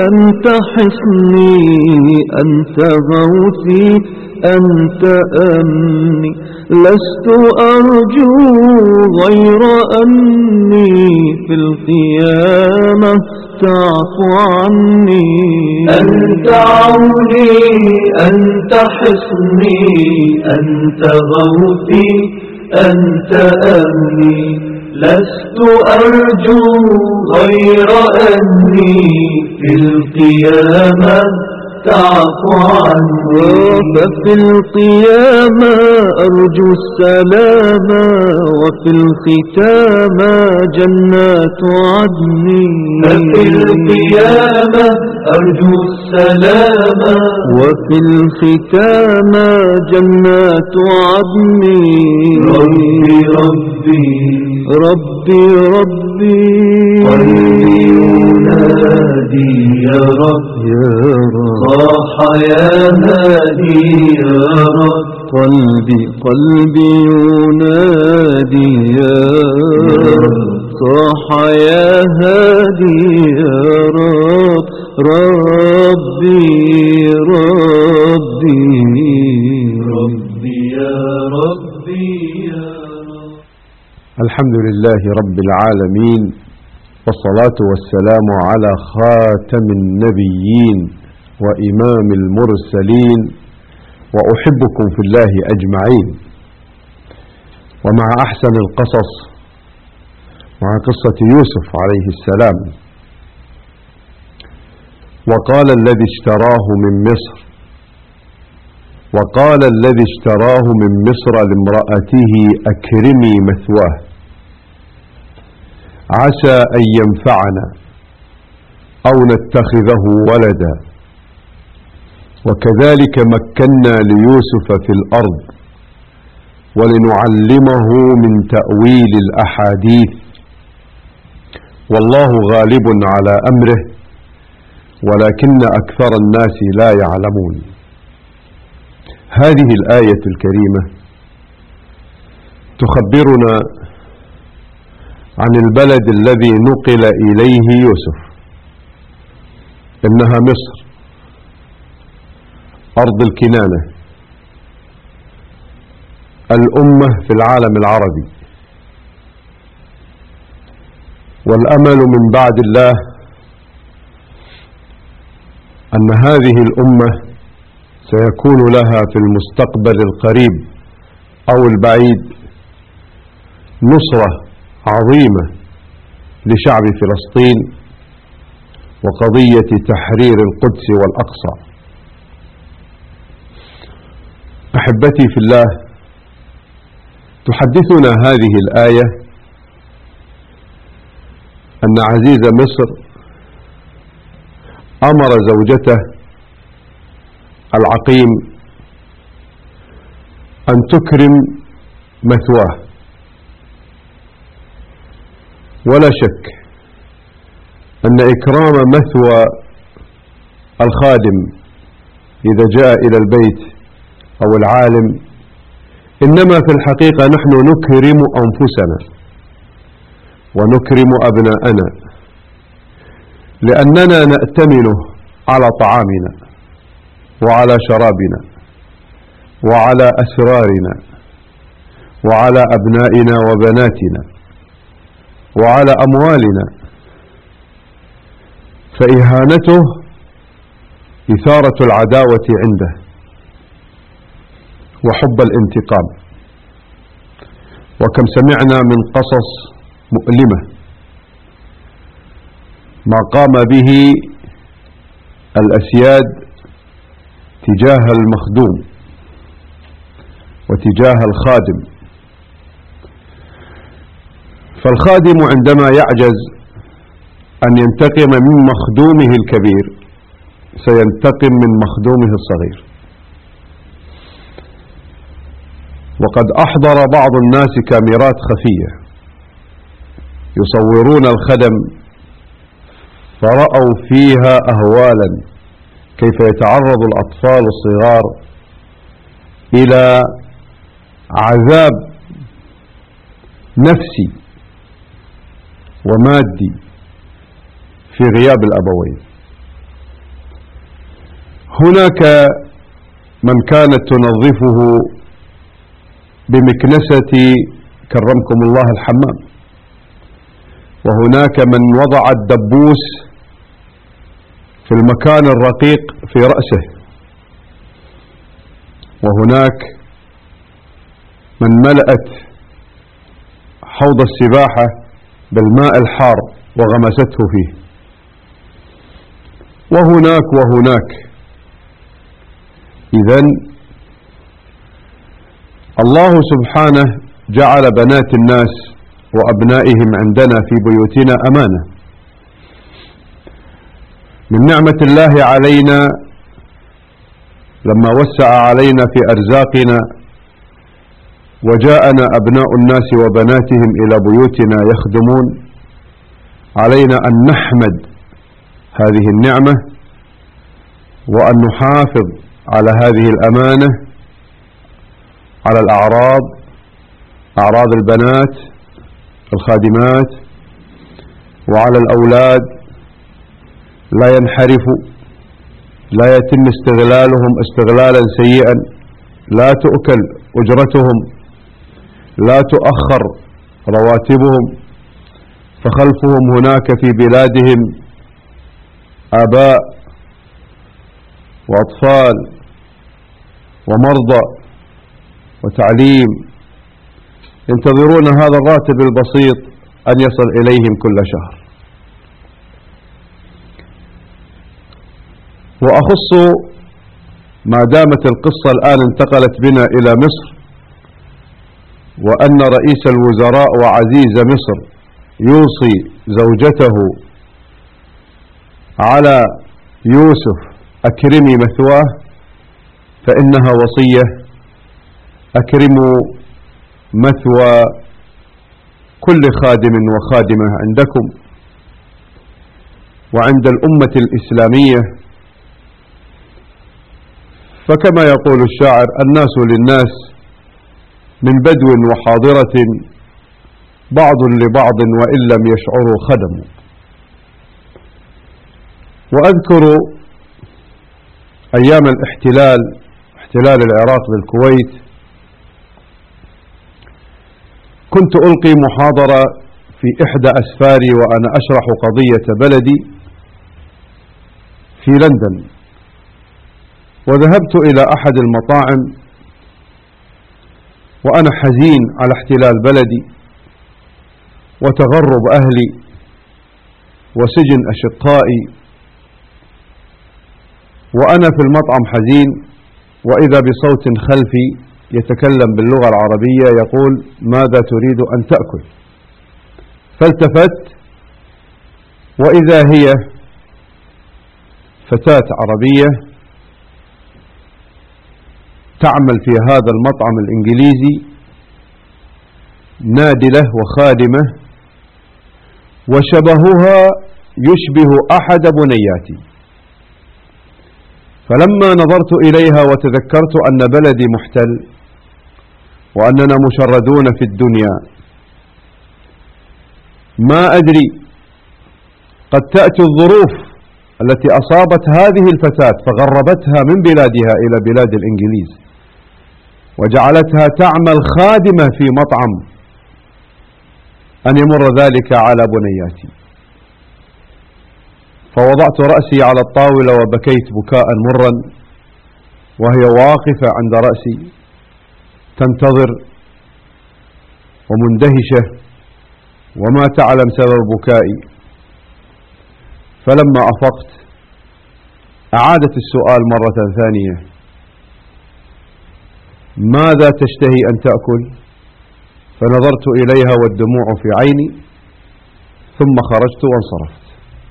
أنت حصني أنت غوثي أنت أمني لست أرجو غير أني في القيامة تعفو عني أنت عوني أنت حصني أنت غوثي أنت أمني لست أرجو غير أني في القيامة تعفو عني ففي القيامة أرجو السلام وفي الختام جنات عدن ففي القيامة أرجو السلام وفي الختام جنات عدن ربي ربي ربي ربي قلبي ينادي يا رب يا رب صاح يا هادي يا رب قلبي ينادي يا رب صاح يا هادي يا رب ربي ربي ربي يا ربي يا رب. الحمد لله رب العالمين، والصلاة والسلام على خاتم النبيين وإمام المرسلين، وأحبكم في الله أجمعين. ومع أحسن القصص مع قصة يوسف عليه السلام. وقال الذي اشتراه من مصر لامرأته أكرمي مثواه عسى أن ينفعنا أو نتخذه ولدا وكذلك مكنا ليوسف في الأرض ولنعلمه من تأويل الأحاديث والله غالب على أمره ولكن أكثر الناس لا يعلمون. هذه الآية الكريمة تخبرنا عن البلد الذي نقل إليه يوسف، إنها مصر أرض الكنانة، الأمة في العالم العربي. والأمل من بعد الله أن هذه الأمة سيكون لها في المستقبل القريب أو البعيد نصرة عظيمة لشعب فلسطين وقضية تحرير القدس والأقصى. أحبتي في الله، تحدثنا هذه الآية أن عزيز مصر أمر زوجته العقيم أن تكرم مثواه. ولا شك أن إكرام مثوى الخادم إذا جاء إلى البيت أو العالم إنما في الحقيقة نحن نكرم أنفسنا ونكرم أبناءنا، لأننا نأتمن على طعامنا وعلى شرابنا وعلى أسرارنا وعلى أبنائنا وبناتنا وعلى أموالنا، فإهانته إثارة العداوة عنده وحب الانتقام. وكم سمعنا من قصص مؤلمة ما قام به الأسياد تجاه المخدوم وتجاه الخادم. فالخادم عندما يعجز أن ينتقم من مخدومه الكبير سينتقم من مخدومه الصغير. وقد أحضر بعض الناس كاميرات خفية يصورون الخدم فرأوا فيها أهوالا كيف يتعرض الأطفال الصغار إلى عذاب نفسي ومادي في غياب الأبوين. هناك من كانت تنظفه بمكنسة كرمكم الله الحمام، وهناك من وضع الدبوس في المكان الرقيق في رأسه، وهناك من ملأت حوض السباحة بالماء الحار وغمسته فيه، وهناك. إذن الله سبحانه جعل بنات الناس وأبنائهم عندنا في بيوتنا أمانة. من نعمة الله علينا لما وسع علينا في أرزاقنا وجاءنا أبناء الناس وبناتهم إلى بيوتنا يخدمون، علينا أن نحمد هذه النعمة وأن نحافظ على هذه الأمانة، على أعراض البنات الخادمات وعلى الأولاد، لا ينحرفوا، لا يتم استغلالهم استغلالا سيئا، لا تؤكل أجرتهم، لا تؤخر رواتبهم، فخلفهم هناك في بلادهم آباء وأطفال ومرضى وتعليم ينتظرون هذا الراتب البسيط أن يصل إليهم كل شهر. وأخص ما دامت القصة الآن انتقلت بنا إلى مصر، وأن رئيس الوزراء وعزيز مصر يوصي زوجته على يوسف أكرمي مثواه، فإنها وصية. أكرموا مثوى كل خادم وخادمة عندكم وعند الأمة الإسلامية، فكما يقول الشاعر: الناس للناس من بدو وحاضرة، بعض لبعض وإن لم يشعروا خدموا. وأذكر أيام احتلال العراق بالكويت، كنت ألقي محاضرة في إحدى أسفاري وأنا أشرح قضية بلدي في لندن، وذهبت إلى أحد المطاعم وأنا حزين على احتلال بلدي وتغرب أهلي وسجن أشقائي، وأنا في المطعم حزين، وإذا بصوت خلفي يتكلم باللغة العربية يقول: ماذا تريد أن تأكل؟ فالتفت وإذا هي فتاة عربية تعمل في هذا المطعم الإنجليزي، نادلة وخادمة، وشبهها يشبه أحد بنياتي. فلما نظرت إليها وتذكرت أن بلدي محتل وأننا مشردون في الدنيا، ما أدري، قد تأتي الظروف التي أصابت هذه الفتاة فغربتها من بلادها إلى بلاد الإنجليز وجعلتها تعمل خادمة في مطعم، أن يمر ذلك على بنياتي. فوضعت رأسي على الطاولة وبكيت بكاء مرا، وهي واقفة عند رأسي تنتظر ومندهشة وما تعلم سبب بكائي. فلما أفقت أعادت السؤال مرة ثانية: ماذا تشتهي أن تأكل؟ فنظرت إليها والدموع في عيني، ثم خرجت وانصرفت.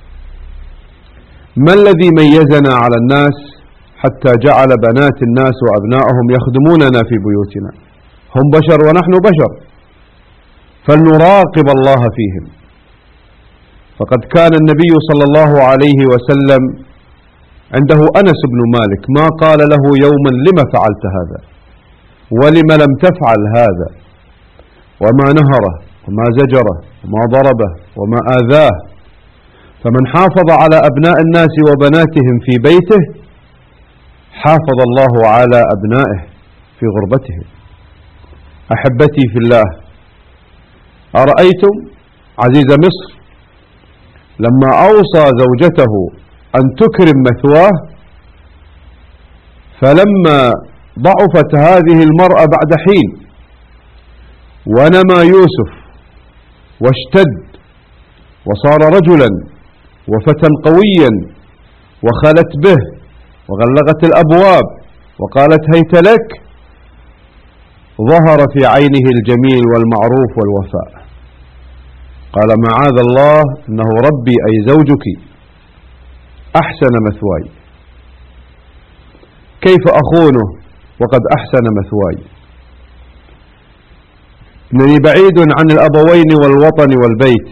ما الذي ميزنا على الناس حتى جعل بنات الناس وأبنائهم يخدموننا في بيوتنا؟ هم بشر ونحن بشر، فلنراقب الله فيهم. فقد كان النبي صلى الله عليه وسلم عنده أنس بن مالك ما قال له يوما: لم فعلت هذا؟ ولم لم تفعل هذا؟ وما نهره وما زجره وما ضربه وما آذاه. فمن حافظ على أبناء الناس وبناتهم في بيته حافظ الله على أبنائه في غربتهم. أحبتي في الله، أرأيتم عزيز مصر لما أوصى زوجته أن تكرم مثواه، فلما ضعفت هذه المرأة بعد حين ونمى يوسف واشتد وصار رجلا وفتى قويا وخلت به وغلقت الأبواب وقالت هيت لك، ظهر في عينه الجميل والمعروف والوفاء. قال معاذ الله إنه ربي أي زوجك أحسن مثواي، كيف أخونه وقد أحسن مثواي؟ إنني بعيد عن الأبوين والوطن والبيت،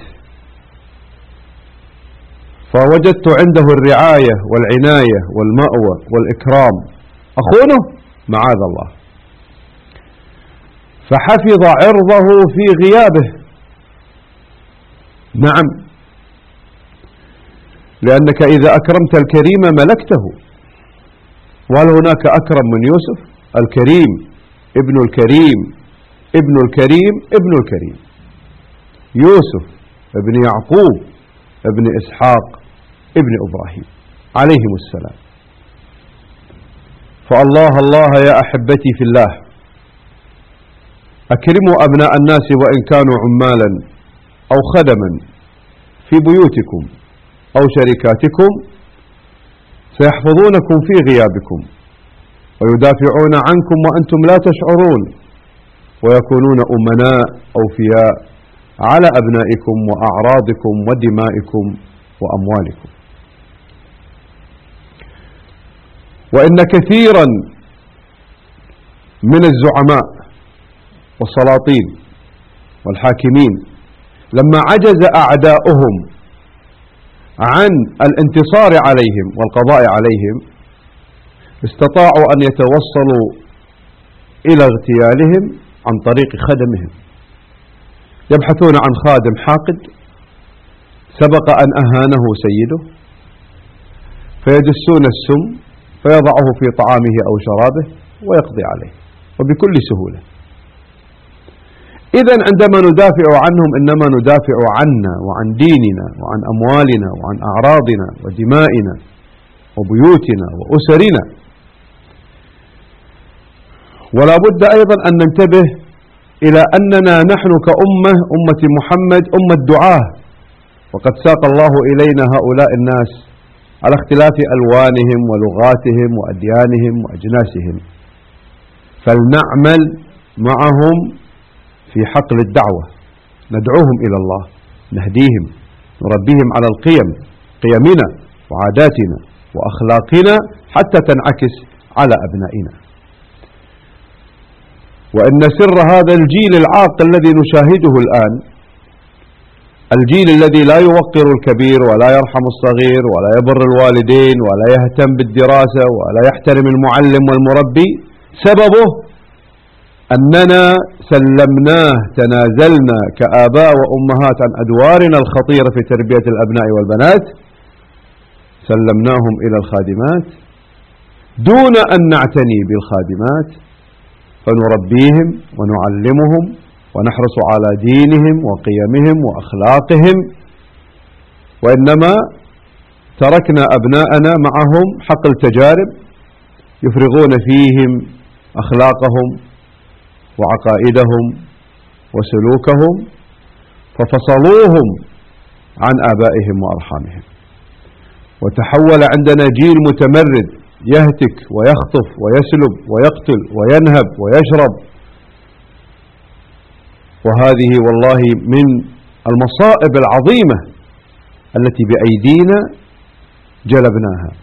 فوجدت عنده الرعاية والعناية والمأوى والإكرام، أخونه معاذ الله. فحفظ عرضه في غيابه. نعم، لأنك إذا أكرمت الكريم ملكته. وهل هناك أكرم من يوسف؟ الكريم ابن الكريم ابن الكريم ابن الكريم، يوسف ابن يعقوب ابن إسحاق ابن إبراهيم عليهم السلام. فالله الله يا أحبتي في الله، أكرموا أبناء الناس وإن كانوا عمالا أو خدما في بيوتكم أو شركاتكم، سيحفظونكم في غيابكم ويدافعون عنكم وأنتم لا تشعرون، ويكونون أمناء أوفياء على أبنائكم وأعراضكم ودمائكم وأموالكم. وإن كثيرا من الزعماء والسلاطين والحاكمين لما عجز أعداؤهم عن الانتصار عليهم والقضاء عليهم، استطاعوا أن يتوصلوا إلى اغتيالهم عن طريق خدمهم. يبحثون عن خادم حاقد سبق أن أهانه سيده، فيدسون السم فيضعه في طعامه أو شرابه ويقضي عليه وبكل سهولة. إذن عندما ندافع عنهم إنما ندافع عنا وعن ديننا وعن أموالنا وعن أعراضنا ودمائنا وبيوتنا وأسرنا. ولا بد أيضا أن ننتبه إلى أننا نحن كأمة أمة محمد أمة دعاة، وقد ساق الله إلينا هؤلاء الناس على اختلاف ألوانهم ولغاتهم وأديانهم وأجناسهم، فلنعمل معهم في حقل الدعوة، ندعوهم إلى الله، نهديهم، نربيهم على القيم، قيمنا وعاداتنا وأخلاقنا حتى تنعكس على أبنائنا. وإن سر هذا الجيل العاق الذي نشاهده الآن، الجيل الذي لا يوقر الكبير ولا يرحم الصغير ولا يبر الوالدين ولا يهتم بالدراسة ولا يحترم المعلم والمربي، سببه أننا سلمناه، تنازلنا كآباء وأمهات عن أدوارنا الخطيرة في تربية الأبناء والبنات، سلمناهم إلى الخادمات دون أن نعتني بالخادمات فنربيهم ونعلمهم ونحرص على دينهم وقيمهم وأخلاقهم، وإنما تركنا أبناءنا معهم حقل تجارب يفرغون فيهم أخلاقهم وعقائدهم وسلوكهم، ففصلوهم عن آبائهم وأرحامهم، وتحول عندنا جيل متمرد يهتك ويخطف ويسلب ويقتل وينهب ويشرب. وهذه والله من المصائب العظيمة التي بأيدينا جلبناها.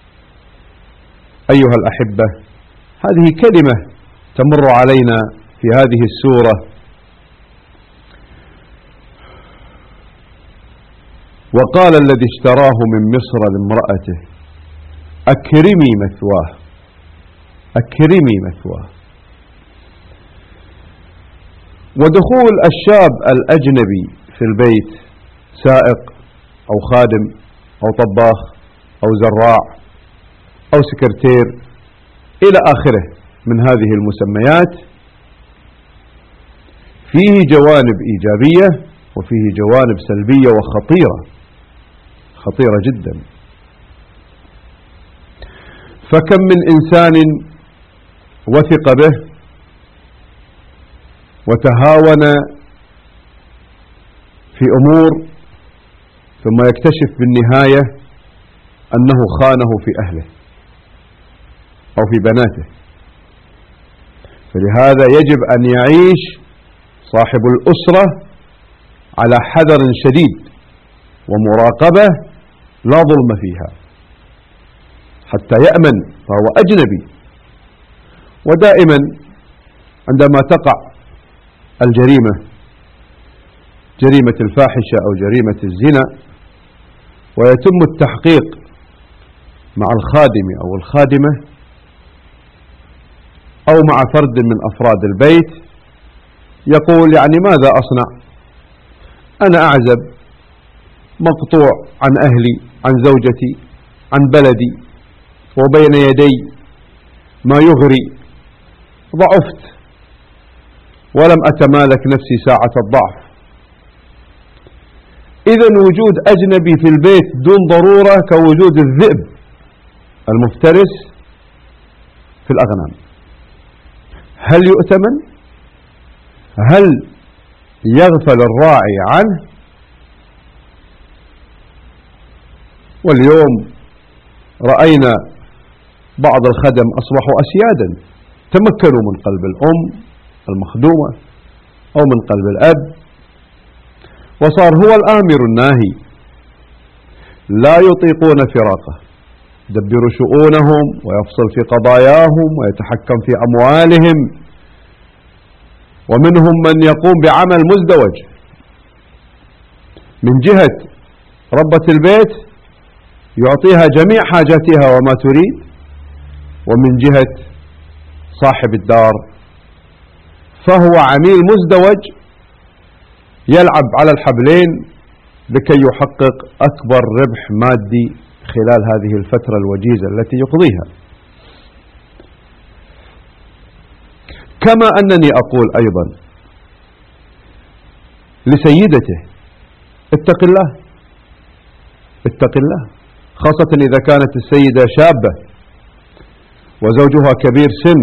أيها الأحبة، هذه كلمة تمر علينا في هذه السورة، وقال الذي اشتراه من مصر لامرأته أكرمي مثواه، أكرمي مثواه. ودخول الشاب الأجنبي في البيت، سائق أو خادم أو طباخ أو زراع أو سكرتير إلى آخره من هذه المسميات. فيه جوانب إيجابية وفيه جوانب سلبية وخطيرة، خطيرة جدا. فكم من إنسان وثق به وتهاون في أمور ثم يكتشف بالنهاية أنه خانه في أهله أو في بناته. فلهذا يجب أن يعيش صاحب الأسرة على حذر شديد ومراقبة لا ظلم فيها حتى يأمن، فهو أجنبي. ودائما عندما تقع الجريمة، جريمة الفاحشة أو جريمة الزنا، ويتم التحقيق مع الخادم أو الخادمة أو مع فرد من أفراد البيت، يقول يعني ماذا أصنع؟ أنا أعزب، مقطوع عن أهلي، عن زوجتي، عن بلدي، وبين يدي ما يغري، ضعفت ولم أتمالك نفسي ساعة الضعف. إذن وجود أجنبي في البيت دون ضرورة كوجود الذئب المفترس في الأغنام. هل يؤتمن؟ هل يغفل الراعي عنه؟ واليوم رأينا بعض الخدم أصبحوا أسيادا، تمكنوا من قلب الأم المخدومة أو من قلب الأب، وصار هو الآمر الناهي، لا يطيقون فراقه، يدبر شؤونهم ويفصل في قضاياهم ويتحكم في أموالهم. ومنهم من يقوم بعمل مزدوج، من جهة ربة البيت يعطيها جميع حاجاتها وما تريد، ومن جهة صاحب الدار فهو عميل مزدوج يلعب على الحبلين لكي يحقق أكبر ربح مادي خلال هذه الفترة الوجيزة التي يقضيها. كما أنني أقول أيضا لسيدته اتق الله، اتق الله، خاصة إذا كانت السيدة شابة وزوجها كبير سن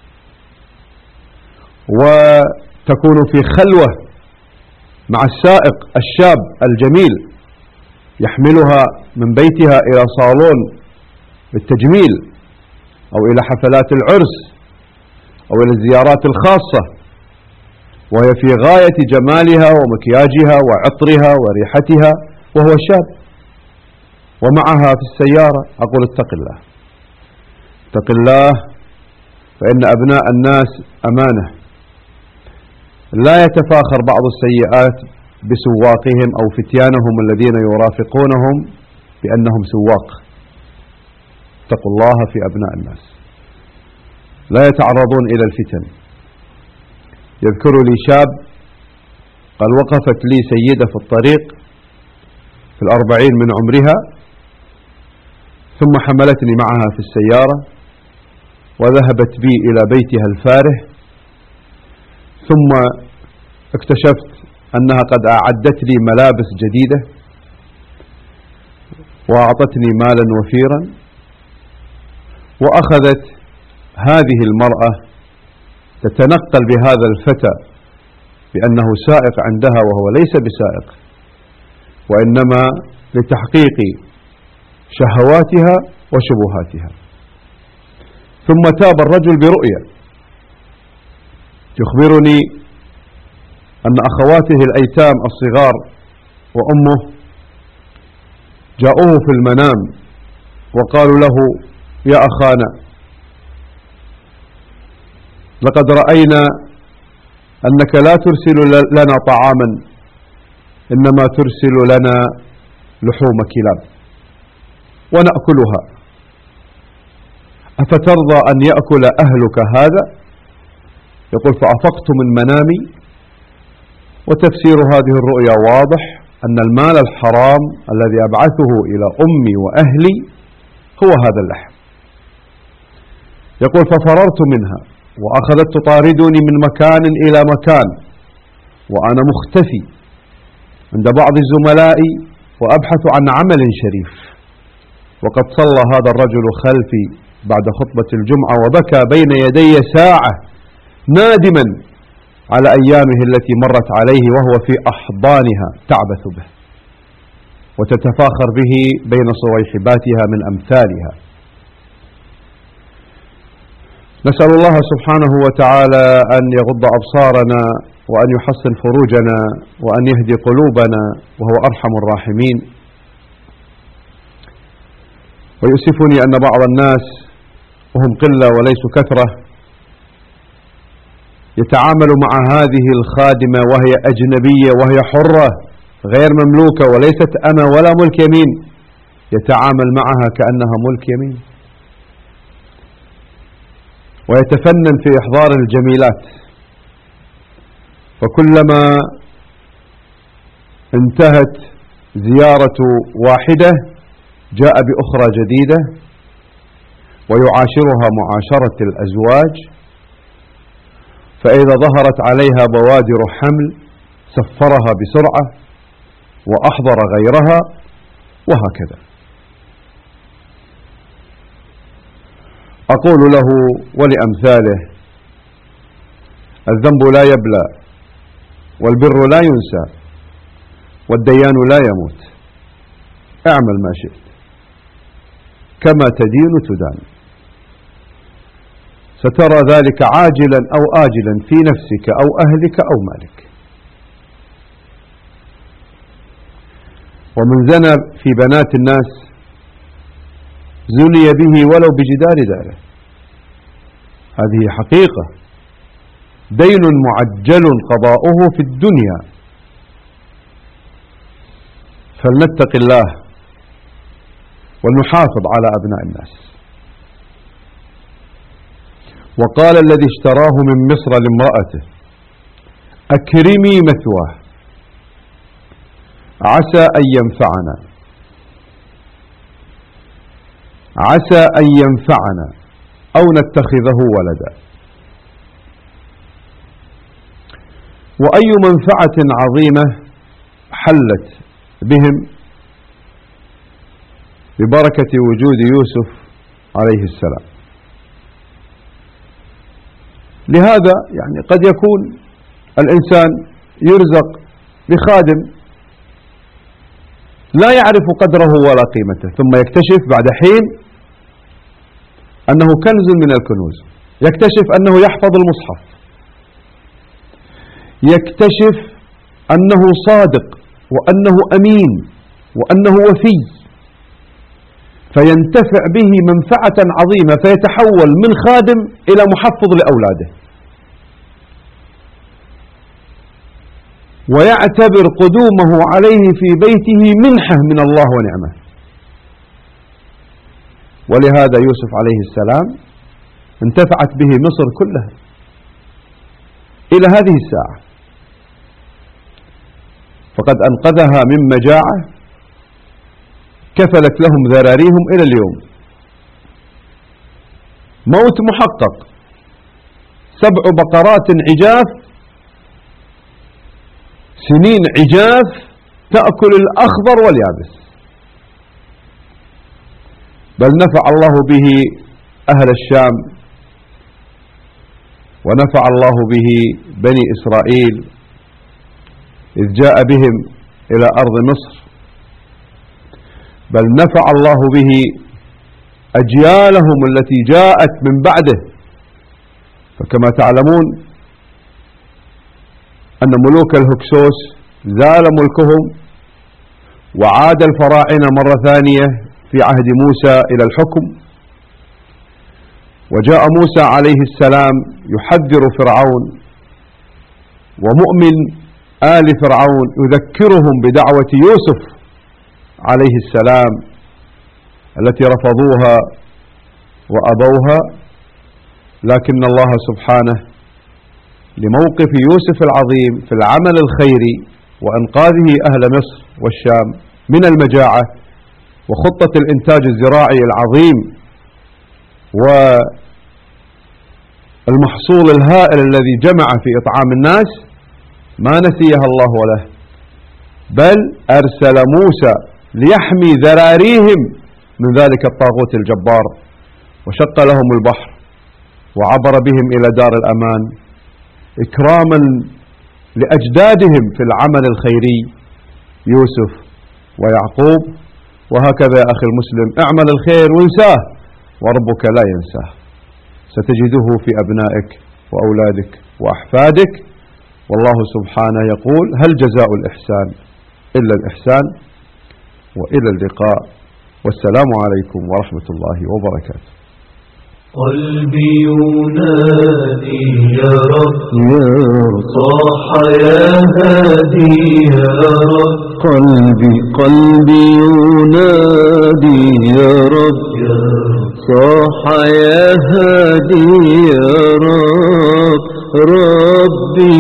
وتكون في خلوة مع السائق الشاب الجميل يحملها من بيتها إلى صالون التجميل أو إلى حفلات العرس أو إلى الزيارات الخاصة، وهي في غاية جمالها ومكياجها وعطرها وريحتها وهو شاب ومعها في السيارة. أقول اتق الله، اتق الله، فإن أبناء الناس أمانة. لا يتفاخر بعض السيئات بسواقهم أو فتيانهم الذين يرافقونهم بأنهم سواق. اتقوا الله في أبناء الناس، لا يتعرضون إلى الفتن. يذكر لي شاب قال وقفت لي سيدة في الطريق في 40 من عمرها، ثم حملتني معها في السيارة وذهبت بي إلى بيتها الفارح، ثم اكتشفت أنها قد أعدت لي ملابس جديدة وأعطتني مالا وفيرا، وأخذت هذه المرأة تتنقل بهذا الفتى بأنه سائق عندها وهو ليس بسائق، وإنما لتحقيق شهواتها وشبهاتها. ثم تاب الرجل برؤيا يخبرني أن أخواته الأيتام الصغار وأمه جاءوه في المنام وقالوا له يا أخانا لقد رأينا أنك لا ترسل لنا طعاما، إنما ترسل لنا لحوم كلاب ونأكلها، أفترضى أن يأكل أهلك هذا؟ يقول فأفقت من منامي، وتفسير هذه الرؤيا واضح أن المال الحرام الذي أبعثه إلى أمي وأهلي هو هذا اللحم. يقول ففررت منها وأخذت تطاردني من مكان إلى مكان وأنا مختفي عند بعض زملائي وأبحث عن عمل شريف. وقد صلى هذا الرجل خلفي بعد خطبة الجمعة وبكى بين يدي ساعة نادما على أيامه التي مرت عليه وهو في أحضانها تعبث به وتتفاخر به بين صويحباتها من أمثالها. نسأل الله سبحانه وتعالى أن يغض أبصارنا وأن يحسن فروجنا وأن يهدي قلوبنا وهو أرحم الراحمين. ويؤسفني أن بعض الناس وهم قلة وليسوا كثرة يتعامل مع هذه الخادمة وهي أجنبية وهي حرة غير مملوكة وليست أما ولا ملك يمين، يتعامل معها كأنها ملك يمين، ويتفنن في إحضار الجميلات. فكلما انتهت زيارة واحدة جاء بأخرى جديدة ويعاشرها معاشرة الأزواج، فإذا ظهرت عليها بوادر حمل سفرها بسرعة وأحضر غيرها وهكذا. أقول له ولأمثاله الذنب لا يبلى والبر لا ينسى والديان لا يموت، اعمل ما شئت كما تدين تدان، سترى ذلك عاجلا أو آجلا في نفسك أو أهلك أو مالك. ومن زنى في بنات الناس زني به ولو بجدار داره، هذه حقيقة، دين معجل قضاؤه في الدنيا، فلنتق الله ونحافظ على أبناء الناس. وقال الذي اشتراه من مصر لامرأته أكرمي مثواه عسى أن ينفعنا، عسى أن ينفعنا أو نتخذه ولدا. وأي منفعة عظيمة حلت بهم ببركة وجود يوسف عليه السلام. لهذا يعني قد يكون الإنسان يرزق بخادم لا يعرف قدره ولا قيمته، ثم يكتشف بعد حين أنه كنز من الكنوز، يكتشف أنه يحفظ المصحف، يكتشف أنه صادق وأنه أمين وأنه وفي، فينتفع به منفعة عظيمة، فيتحول من خادم إلى محفظ لأولاده، ويعتبر قدومه عليه في بيته منحة من الله ونعمة. ولهذا يوسف عليه السلام انتفعت به مصر كلها إلى هذه الساعة، فقد أنقذها من مجاعة كفلت لهم ذراريهم إلى اليوم. موت محقق، 7 بقرات عجاف، سنين عجاف تأكل الأخضر واليابس، بل نفع الله به أهل الشام ونفع الله به بني إسرائيل إذ جاء بهم إلى أرض مصر، بل نفع الله به أجيالهم التي جاءت من بعده. فكما تعلمون أن ملوك الهكسوس زال ملكهم وعاد الفراعنة مرة ثانية في عهد موسى إلى الحكم، وجاء موسى عليه السلام يحذر فرعون ومؤمن آل فرعون يذكرهم بدعوة يوسف عليه السلام التي رفضوها وأبوها، لكن الله سبحانه لموقف يوسف العظيم في العمل الخيري وإنقاذه أهل مصر والشام من المجاعة وخطة الإنتاج الزراعي العظيم المحصول الهائل الذي جمع في إطعام الناس ما نسيها الله له، بل أرسل موسى ليحمي ذراريهم من ذلك الطاغوت الجبار، وشق لهم البحر وعبر بهم إلى دار الأمان إكراما لأجدادهم في العمل الخيري يوسف ويعقوب. وهكذا يا أخي المسلم، اعمل الخير وانساه وربك لا ينساه، ستجده في أبنائك وأولادك وأحفادك. والله سبحانه يقول: هل جزاء الإحسان إلا الإحسان. وإلى اللقاء، والسلام عليكم ورحمة الله وبركاته. قلبي ينادي يا رب يا رب، صاح يا هادي يا رب، قلبي ينادي يا رب، صاح يا هادي يا رب، ربي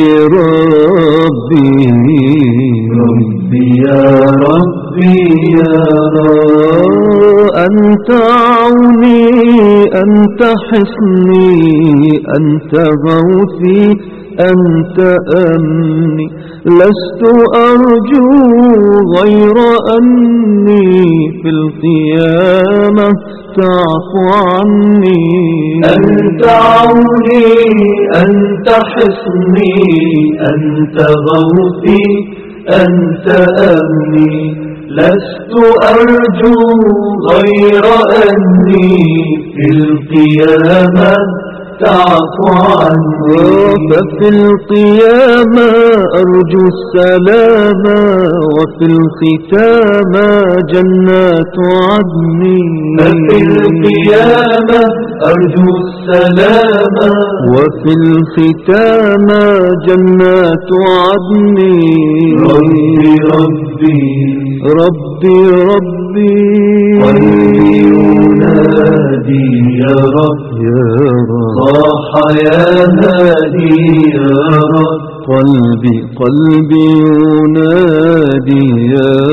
يا ربي يا رب، أنت عوني، أنت حصني، أنت غوثي، أنت أمني، لست أرجو غير أني في القيامة تعفو عني. أنت عوني، أنت حصني، أنت غوثي، أنت أمني، لست أرجو غير أني في القيامة تعفو عني. ففي القيامة أرجو السلام، وفي الختام جنات عدن. ففي القيامة أرجو السلام، وفي الختام جنات عدن. ربي ربي ربي ربي، قلبي ينادي يا رب، يا رب، صاح يا هادي يا رب، قلبي ينادي يا